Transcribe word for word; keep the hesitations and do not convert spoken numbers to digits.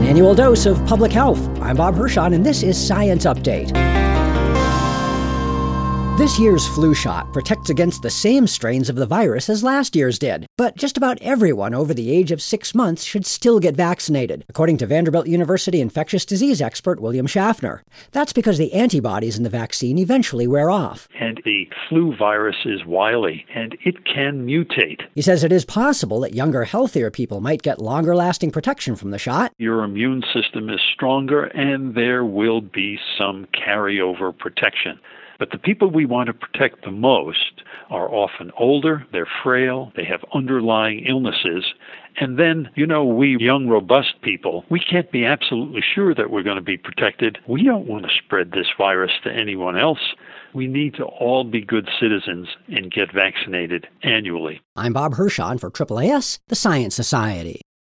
annual dose of public health. I'm Bob Hirschon, and this is Science Update. This year's flu shot protects against the same strains of the virus as last year's did, but just about everyone over the age of six months should still get vaccinated, according to Vanderbilt University infectious disease expert William Schaffner. That's because the antibodies in the vaccine eventually wear off. And the flu virus is wily, and it can mutate. He says it is possible that younger, healthier people might get longer-lasting protection from the shot. Your immune system is stronger, and there will be some carryover protection. But the people we want to protect the most are often older, they're frail, they have underlying illnesses. And then, you know, we young, robust people, we can't be absolutely sure that we're going to be protected. We don't want to spread this virus to anyone else. We need to all be good citizens and get vaccinated annually. I'm Bob Hirschon for A A A S, the Science Society.